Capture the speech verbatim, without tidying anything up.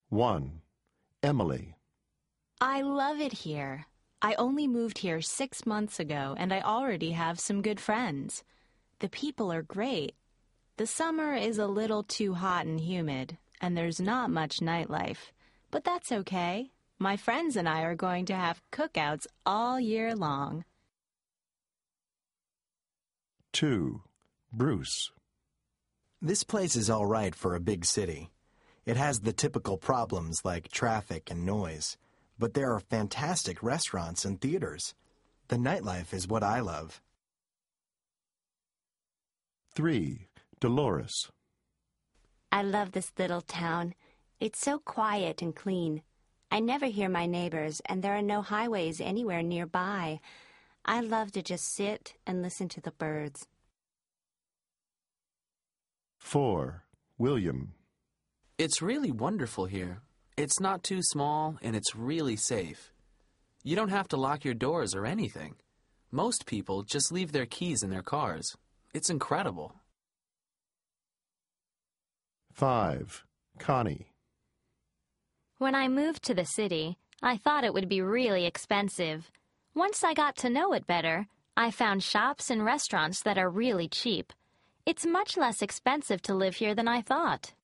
one. Emily. I love it here. I only moved here six months ago, and I already have some good friends. The people are great. The summer is a little too hot and humid, and there's not much nightlife. But that's okay. My friends and I are going to have cookouts all year long. two. Bruce. This place is all right for a big city. It has the typical problems like traffic and noise, but there are fantastic restaurants and theaters. The nightlife is what I love. three. Dolores. I love this little town. It's so quiet and clean. I never hear my neighbors, and there are no highways anywhere nearby. I love to just sit and listen to the birds. four. William. It's really wonderful here. It's not too small, and it's really safe. You don't have to lock your doors or anything. Most people just leave their keys in their cars. It's incredible. five. Connie. When I moved to the city, I thought it would be really expensive. Once I got to know it better, I found shops and restaurants that are really cheap. It's much less expensive to live here than I thought.